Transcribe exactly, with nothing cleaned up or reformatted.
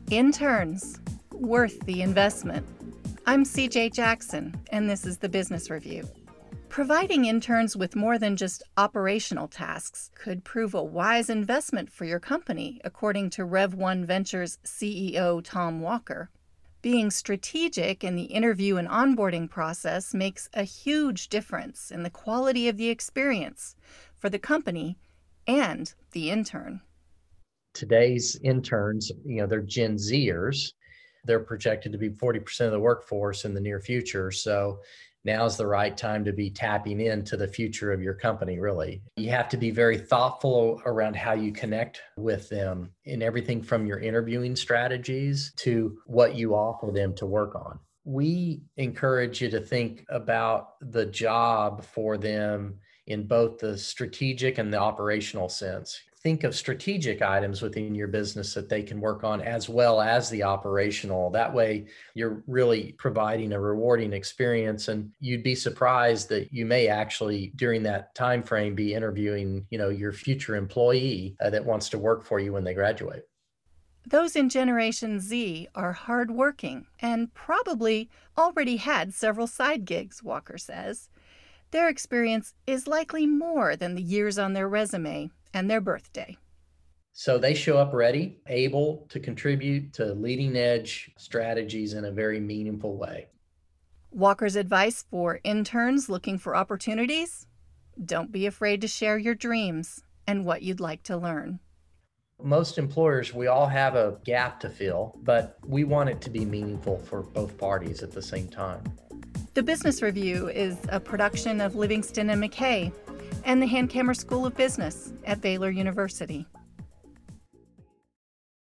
Interns, worth the investment. I'm C J Jackson, and this is the Business Review. Providing interns with more than just operational tasks could prove a wise investment for your company, according to Rev one Ventures C E O Tom Walker. Being strategic in the interview and onboarding process makes a huge difference in the quality of the experience for the company and the intern. Today's interns, you know, they're Gen Zers. They're projected to be forty percent of the workforce in the near future. So now's the right time to be tapping into the future of your company, really. You have to be very thoughtful around how you connect with them in everything from your interviewing strategies to what you offer them to work on. We encourage you to think about the job for them in both the strategic and the operational sense. Think of strategic items within your business that they can work on as well as the operational. That way, you're really providing a rewarding experience, and you'd be surprised that you may actually, during that time frame, be interviewing, you know, your future employee uh, that wants to work for you when they graduate. Those in Generation Z are hardworking and probably already had several side gigs, Walker says. Their experience is likely more than the years on their resume and their birthday. So they show up ready, able to contribute to leading edge strategies in a very meaningful way. Walker's advice for interns looking for opportunities? Don't be afraid to share your dreams and what you'd like to learn. Most employers, we all have a gap to fill, but we want it to be meaningful for both parties at the same time. The Business Review is a production of Livingston and McKay and the Hankamer School of Business at Baylor University.